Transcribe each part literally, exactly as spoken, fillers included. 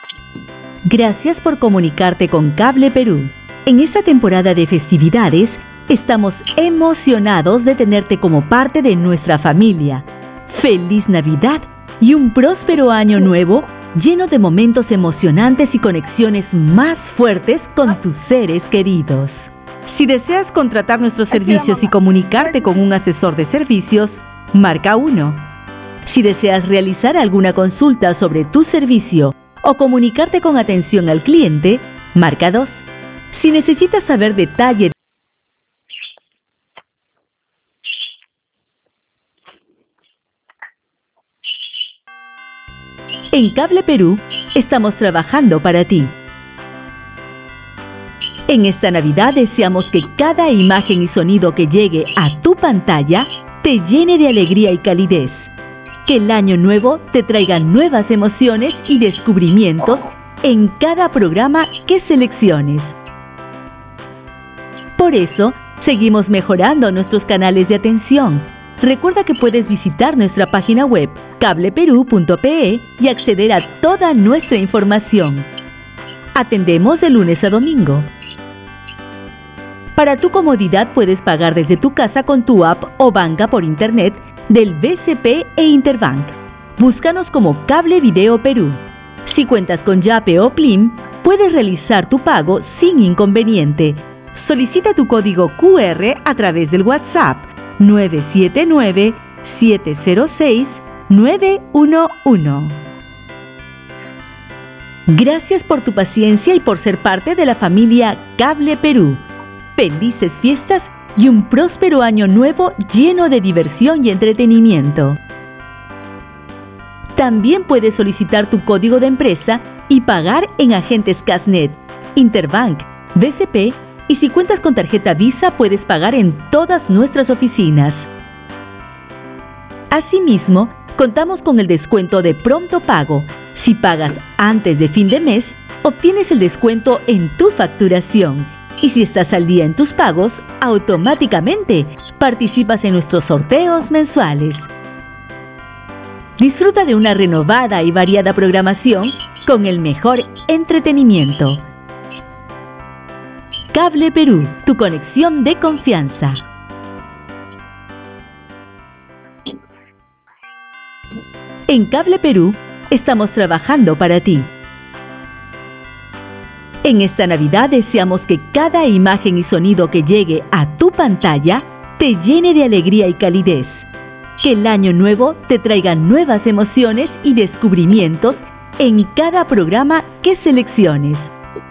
Gracias por comunicarte con Cable Perú. En esta temporada de festividades, estamos emocionados de tenerte como parte de nuestra familia. ¡Feliz Navidad y un próspero año nuevo lleno de momentos emocionantes y conexiones más fuertes con tus seres queridos! Si deseas contratar nuestros servicios y comunicarte con un asesor de servicios, marca uno. Si deseas realizar alguna consulta sobre tu servicio o comunicarte con atención al cliente, marca dos. Si necesitas saber detalle en Cable Perú, estamos trabajando para ti. En esta Navidad deseamos que cada imagen y sonido que llegue a tu pantalla te llene de alegría y calidez. Que el año nuevo te traiga nuevas emociones y descubrimientos en cada programa que selecciones. Por eso, seguimos mejorando nuestros canales de atención. Recuerda que puedes visitar nuestra página web cable perú punto pe y acceder a toda nuestra información. Atendemos de lunes a domingo. Para tu comodidad puedes pagar desde tu casa con tu app o banca por internet del B C P e Interbank. Búscanos como Cable Video Perú. Si cuentas con Yape o Plim, puedes realizar tu pago sin inconveniente. Solicita tu código Q R a través del WhatsApp nueve siete nueve, siete cero seis, nueve uno uno. Gracias por tu paciencia y por ser parte de la familia Cable Perú. Felices fiestas y un próspero año nuevo lleno de diversión y entretenimiento. También puedes solicitar tu código de empresa y pagar en agentes Casnet, Interbank, B C P y si cuentas con tarjeta Visa puedes pagar en todas nuestras oficinas. Asimismo, contamos con el descuento de pronto pago. Si pagas antes de fin de mes, obtienes el descuento en tu facturación. Y si estás al día en tus pagos, automáticamente participas en nuestros sorteos mensuales. Disfruta de una renovada y variada programación con el mejor entretenimiento. Cable Perú, tu conexión de confianza. En Cable Perú, estamos trabajando para ti. En esta Navidad deseamos que cada imagen y sonido que llegue a tu pantalla te llene de alegría y calidez. Que el año nuevo te traiga nuevas emociones y descubrimientos en cada programa que selecciones.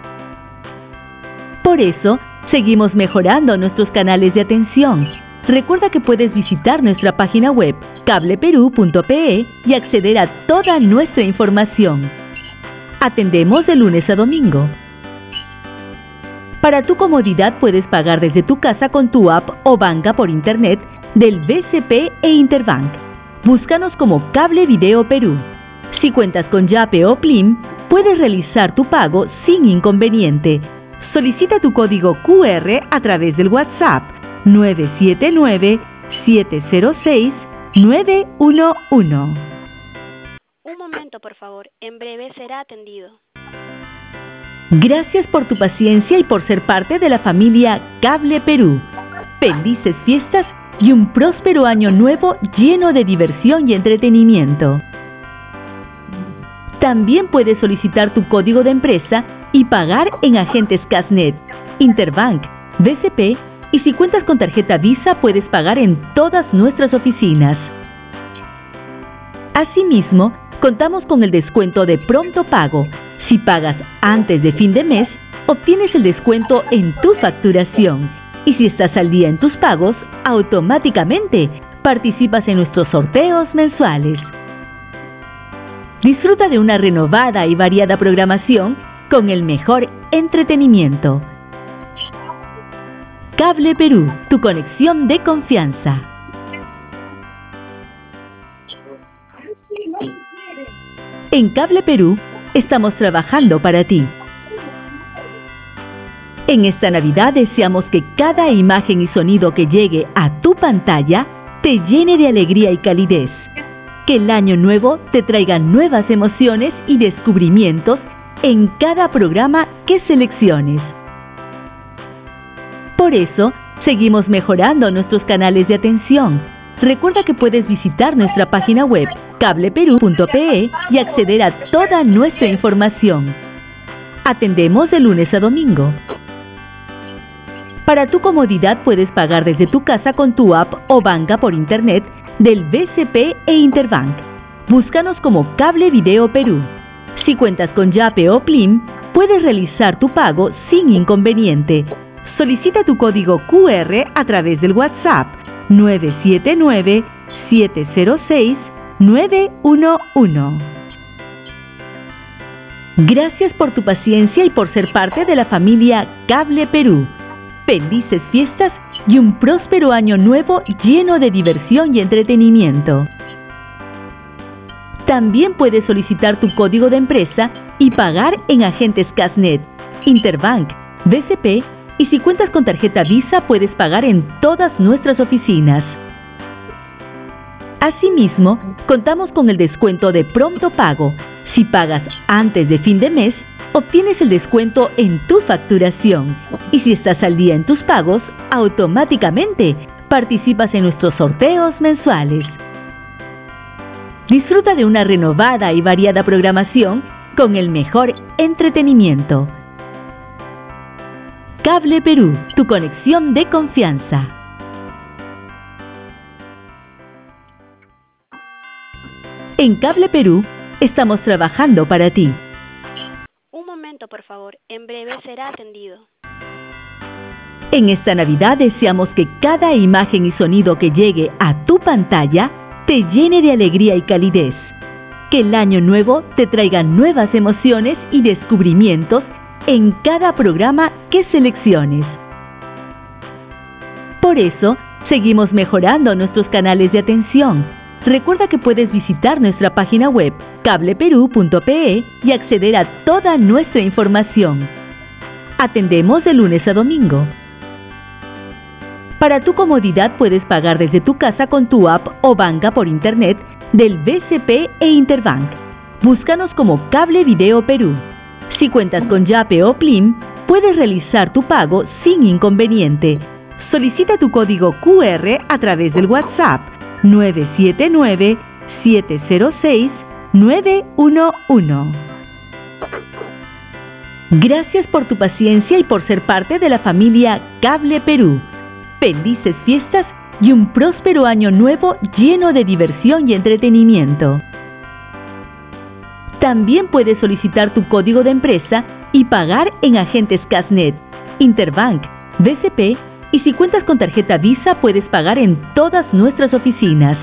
Por eso, seguimos mejorando nuestros canales de atención. Recuerda que puedes visitar nuestra página web cable perú punto pe y acceder a toda nuestra información. Atendemos de lunes a domingo. Para tu comodidad puedes pagar desde tu casa con tu app o banca por internet del B C P e Interbank. Búscanos como Cable Video Perú. Si cuentas con Yape o Plim, puedes realizar tu pago sin inconveniente. Solicita tu código Q R a través del WhatsApp nueve siete nueve, siete cero seis, nueve uno uno. Un momento, por favor. En breve será atendido. Gracias por tu paciencia y por ser parte de la familia Cable Perú. Felices fiestas y un próspero año nuevo lleno de diversión y entretenimiento. También puedes solicitar tu código de empresa y pagar en agentes Casnet, Interbank, B C P y si cuentas con tarjeta Visa puedes pagar en todas nuestras oficinas. Asimismo, contamos con el descuento de pronto pago. Si pagas antes de fin de mes, obtienes el descuento en tu facturación. Y si estás al día en tus pagos, automáticamente participas en nuestros sorteos mensuales. Disfruta de una renovada y variada programación con el mejor entretenimiento. Cable Perú, tu conexión de confianza. En Cable Perú, estamos trabajando para ti. En esta Navidad deseamos que cada imagen y sonido que llegue a tu pantalla te llene de alegría y calidez. Que el año nuevo te traiga nuevas emociones y descubrimientos en cada programa que selecciones. Por eso, seguimos mejorando nuestros canales de atención. Recuerda que puedes visitar nuestra página web cable perú punto pe y acceder a toda nuestra información. Atendemos de lunes a domingo. Para tu comodidad puedes pagar desde tu casa con tu app o banca por internet del B C P e Interbank. Búscanos como Cable Video Perú. Si cuentas con Yape o Plim, puedes realizar tu pago sin inconveniente. Solicita tu código Q R a través del WhatsApp nueve siete nueve, siete cero seis, nueve uno uno. Gracias por tu paciencia y por ser parte de la familia Cable Perú. Felices fiestas y un próspero año nuevo lleno de diversión y entretenimiento. También puedes solicitar tu código de empresa y pagar en agentes Casnet, Interbank, B C P y si cuentas con tarjeta Visa puedes pagar en todas nuestras oficinas. Asimismo, contamos con el descuento de pronto pago. Si pagas antes de fin de mes, obtienes el descuento en tu facturación. Y si estás al día en tus pagos, automáticamente participas en nuestros sorteos mensuales. Disfruta de una renovada y variada programación con el mejor entretenimiento. Cable Perú, tu conexión de confianza. En Cable Perú, estamos trabajando para ti. Un momento, por favor. En breve será atendido. En esta Navidad deseamos que cada imagen y sonido que llegue a tu pantalla te llene de alegría y calidez. Que el año nuevo te traiga nuevas emociones y descubrimientos en cada programa que selecciones. Por eso, seguimos mejorando nuestros canales de atención. Recuerda que puedes visitar nuestra página web cable perú punto pe y acceder a toda nuestra información. Atendemos de lunes a domingo. Para tu comodidad puedes pagar desde tu casa con tu app o banca por internet del B C P e Interbank. Búscanos como Cable Video Perú. Si cuentas con Yape o Plim, puedes realizar tu pago sin inconveniente. Solicita tu código Q R a través del WhatsApp nueve siete nueve, siete cero seis, nueve uno uno. Gracias por tu paciencia y por ser parte de la familia Cable Perú. Felices fiestas y un próspero año nuevo lleno de diversión y entretenimiento. También puedes solicitar tu código de empresa y pagar en agentes Casnet, Interbank, B C P y si cuentas con tarjeta Visa puedes pagar en todas nuestras oficinas.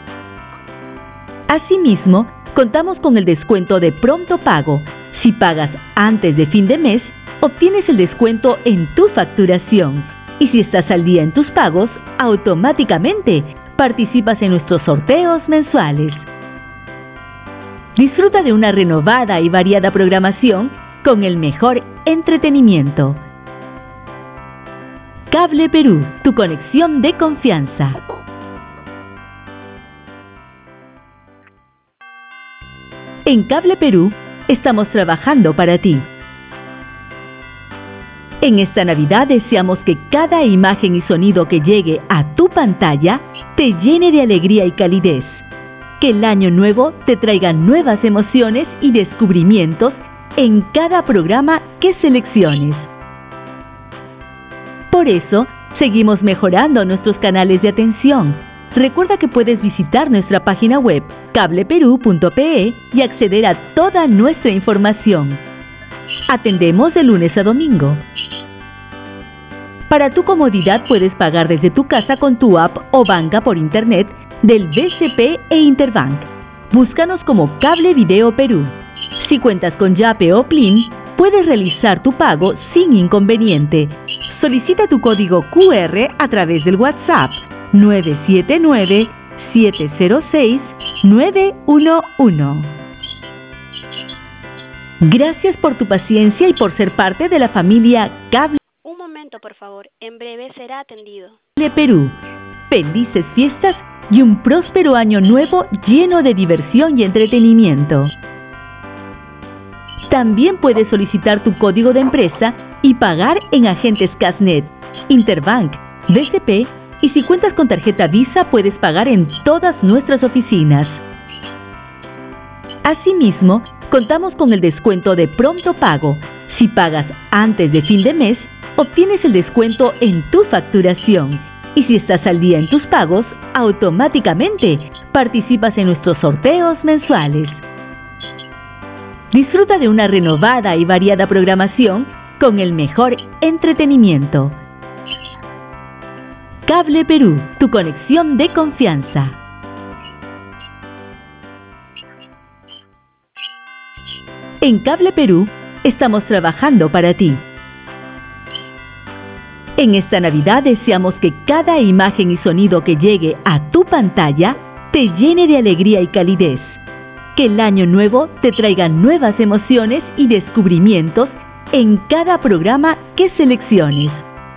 Asimismo, contamos con el descuento de pronto pago. Si pagas antes de fin de mes, obtienes el descuento en tu facturación. Y si estás al día en tus pagos, automáticamente participas en nuestros sorteos mensuales. Disfruta de una renovada y variada programación con el mejor entretenimiento. Cable Perú, tu conexión de confianza. En Cable Perú, estamos trabajando para ti. En esta Navidad deseamos que cada imagen y sonido que llegue a tu pantalla te llene de alegría y calidez. Que el año nuevo te traiga nuevas emociones y descubrimientos en cada programa que selecciones. Por eso, seguimos mejorando nuestros canales de atención. Recuerda que puedes visitar nuestra página web cable perú punto pe y acceder a toda nuestra información. Atendemos de lunes a domingo. Para tu comodidad puedes pagar desde tu casa con tu app o banca por internet del B C P e Interbank. Búscanos como Cable Video Perú. Si cuentas con Yape o Plim, puedes realizar tu pago sin inconveniente. Solicita tu código Q R a través del WhatsApp nueve siete nueve, siete cero seis, nueve uno uno. Gracias por tu paciencia y por ser parte de la familia Cable Un momento, por favor. En breve será atendido. Perú. Felices fiestas y un próspero año nuevo lleno de diversión y entretenimiento. También puedes solicitar tu código de empresa y pagar en agentes Casnet, Interbank, B C P, y si cuentas con tarjeta Visa puedes pagar en todas nuestras oficinas. Asimismo, contamos con el descuento de pronto pago. Si pagas antes de fin de mes, obtienes el descuento en tu facturación. Y si estás al día en tus pagos, automáticamente participas en nuestros sorteos mensuales. Disfruta de una renovada y variada programación con el mejor entretenimiento. Cable Perú, tu conexión de confianza. En Cable Perú, estamos trabajando para ti. En esta Navidad deseamos que cada imagen y sonido que llegue a tu pantalla te llene de alegría y calidez. Que el año nuevo te traiga nuevas emociones y descubrimientos en cada programa que selecciones.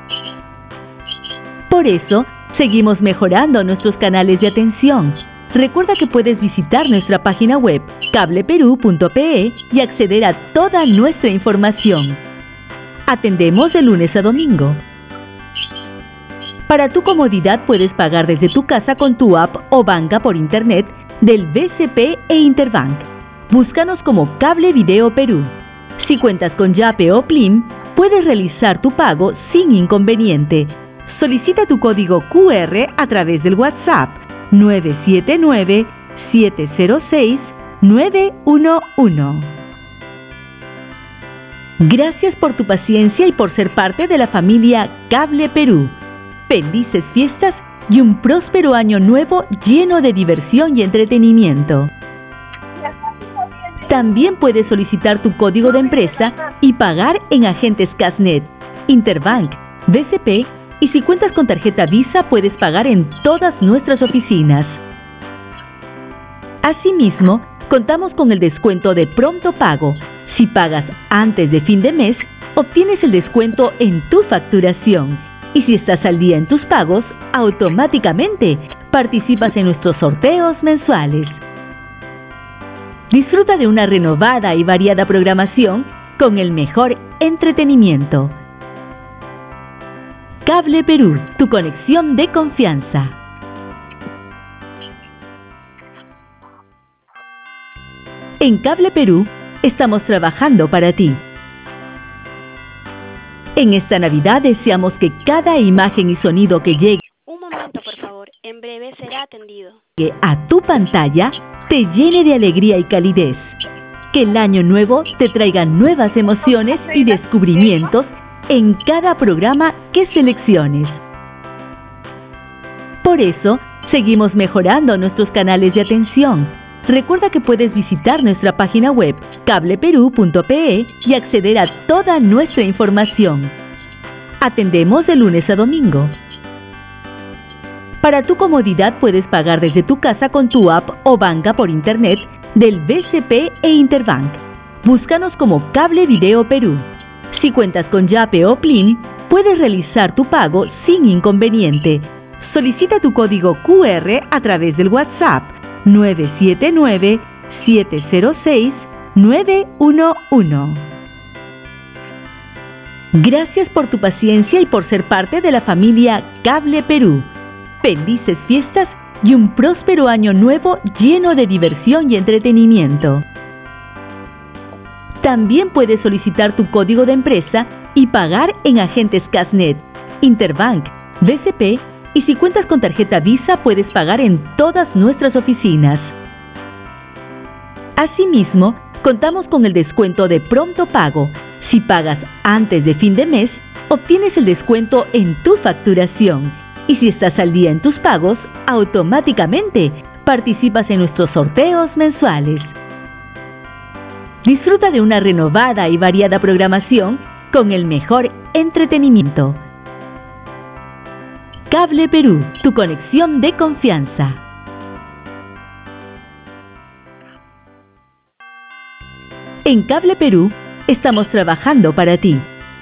Por eso, seguimos mejorando nuestros canales de atención. Recuerda que puedes visitar nuestra página web cable perú punto pe y acceder a toda nuestra información. Atendemos de lunes a domingo. Para tu comodidad puedes pagar desde tu casa con tu app o banca por internet del B C P e Interbank. Búscanos como Cable Video Perú. Si cuentas con Yape o Plim, puedes realizar tu pago sin inconveniente. Solicita tu código Q R a través del WhatsApp nueve siete nueve, siete cero seis, nueve uno uno. Gracias por tu paciencia y por ser parte de la familia Cable Perú. Felices fiestas y un próspero año nuevo lleno de diversión y entretenimiento. También puedes solicitar tu código de empresa y pagar en agentes Casnet, Interbank, B C P, y si cuentas con tarjeta Visa puedes pagar en todas nuestras oficinas. Asimismo, contamos con el descuento de pronto pago. Si pagas antes de fin de mes, obtienes el descuento en tu facturación. Y si estás al día en tus pagos, automáticamente participas en nuestros sorteos mensuales. Disfruta de una renovada y variada programación con el mejor entretenimiento. Cable Perú, tu conexión de confianza. En Cable Perú, estamos trabajando para ti. En esta Navidad deseamos que cada imagen y sonido que llegue Un momento, por favor. En breve será atendido. a tu pantalla te llene de alegría y calidez. Que el año nuevo te traiga nuevas emociones y descubrimientos en cada programa que selecciones. Por eso, seguimos mejorando nuestros canales de atención. Recuerda que puedes visitar nuestra página web cable perú punto pe y acceder a toda nuestra información. Atendemos de lunes a domingo. Para tu comodidad puedes pagar desde tu casa con tu app o banca por internet del B C P e Interbank. Búscanos como Cable Video Perú. Si cuentas con Yape o Plim, puedes realizar tu pago sin inconveniente. Solicita tu código Q R a través del WhatsApp nueve siete nueve, siete cero seis, nueve uno uno. Gracias por tu paciencia y por ser parte de la familia Cable Perú. Felices fiestas y un próspero año nuevo lleno de diversión y entretenimiento. También puedes solicitar tu código de empresa y pagar en agentes Casnet, Interbank, B C P, y si cuentas con tarjeta Visa puedes pagar en todas nuestras oficinas. Asimismo, contamos con el descuento de pronto pago. Si pagas antes de fin de mes, obtienes el descuento en tu facturación. Y si estás al día en tus pagos, automáticamente participas en nuestros sorteos mensuales. Disfruta de una renovada y variada programación con el mejor entretenimiento. Cable Perú, tu conexión de confianza. En Cable Perú, estamos trabajando para ti.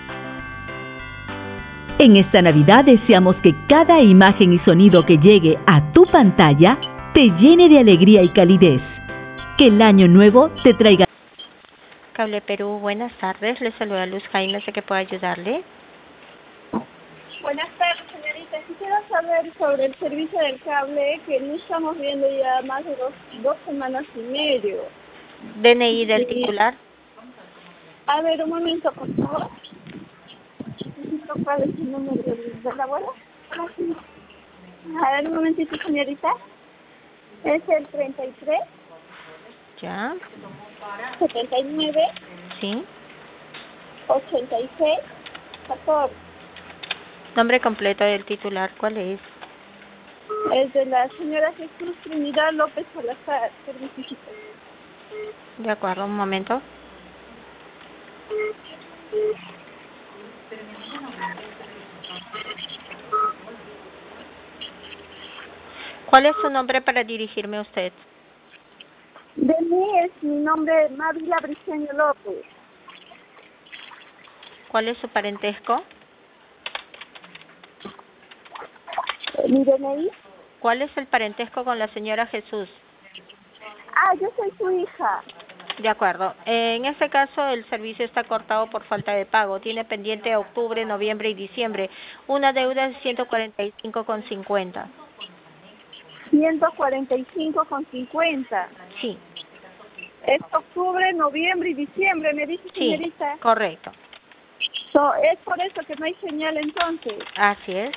En esta Navidad deseamos que cada imagen y sonido que llegue a tu pantalla te llene de alegría y calidez. Que el año nuevo te traiga Cable Perú, buenas tardes. Le saluda Luz Jaime, sé que puedo ayudarle. Buenas tardes, señorita. Quisiera saber sobre el servicio del cable que no estamos viendo ya más de dos, dos semanas y medio. D N I del Y- titular. A ver, un momento, por favor. Necesito cuál es el número de de la abuela. A ver, un momentito, señorita. Es el treinta y tres, Ya, setenta y nueve, sí. ochenta y seis, catorce. Nombre completo del titular, ¿cuál es? Es de la señora Jesús Trinidad López Salazar, servicio. De acuerdo, un momento. ¿Cuál es su nombre para dirigirme a usted? De mí es mi nombre Mávila Briceño López. ¿Cuál es su parentesco? ¿Mi D N I? ¿Cuál es el parentesco con la señora Jesús? Ah, yo soy su hija. De acuerdo. En este caso, el servicio está cortado por falta de pago. Tiene pendiente octubre, noviembre y diciembre. Una deuda de ciento cuarenta y cinco con cincuenta. ciento cuarenta y cinco con cincuenta. Sí, Es octubre, noviembre y diciembre, me dice, sí, señorita. correcto. So, es por eso que no hay señal entonces. Así es.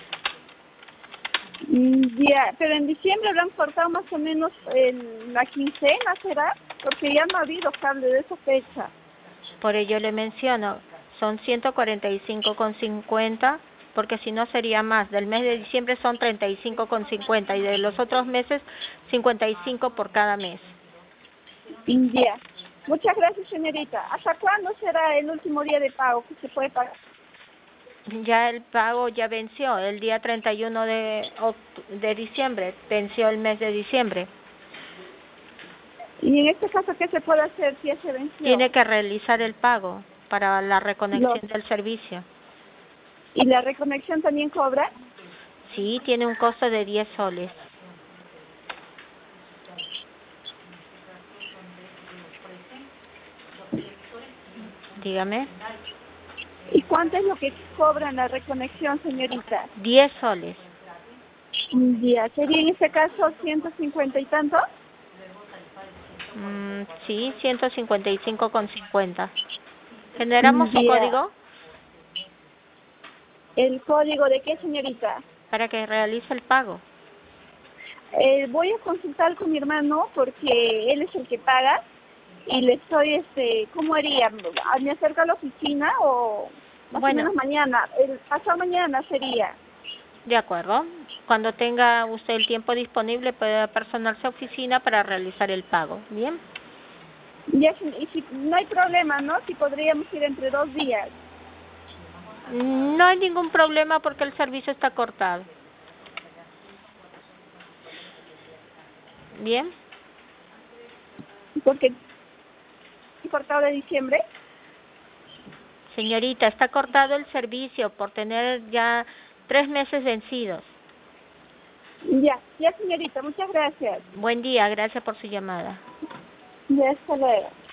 Mm, Ya, pero en diciembre lo han cortado más o menos en la quincena, ¿será? Porque ya no ha habido cable de esa fecha. Por ello le menciono, son ciento cuarenta y cinco con cincuenta, porque si no sería más. Del mes de diciembre son treinta y cinco con cincuenta y de los otros meses cincuenta y cinco por cada mes. Mm, Ya. Muchas gracias, señorita. ¿Hasta cuándo será el último día de pago que se puede pagar? Ya el pago ya venció, el día treinta y uno de, oct- de diciembre, venció el mes de diciembre. Y en este caso, ¿qué se puede hacer si ya se venció? Tiene que realizar el pago para la reconexión Los- del servicio. ¿Y la reconexión también cobra? Sí, tiene un costo de diez soles. Dígame. ¿Y cuánto es lo que cobra la reconexión, señorita? diez soles. Un día. ¿Sería en este caso ciento cincuenta y tanto? Mm, sí, ciento cincuenta y cinco con cincuenta. ¿Generamos su Ya. código ¿El código de qué, señorita? para que realice el pago? Eh, voy a consultar con mi hermano porque él es el que paga y le estoy, este, ¿cómo haría? ¿A- ¿Me acerco a la oficina o más Bueno. o menos mañana? El pasado mañana sería. De acuerdo. Cuando tenga usted el tiempo disponible, puede personarse a oficina para realizar el pago. ¿Bien? Ya, y si no hay problema, ¿no? Si podríamos ir entre dos días. No hay ningún problema porque el servicio está cortado. ¿Bien? Porque cortado de diciembre. Señorita, está cortado el servicio por tener ya tres meses vencidos. Ya, ya, señorita, muchas gracias. Buen día, gracias por su llamada. Ya, hasta luego.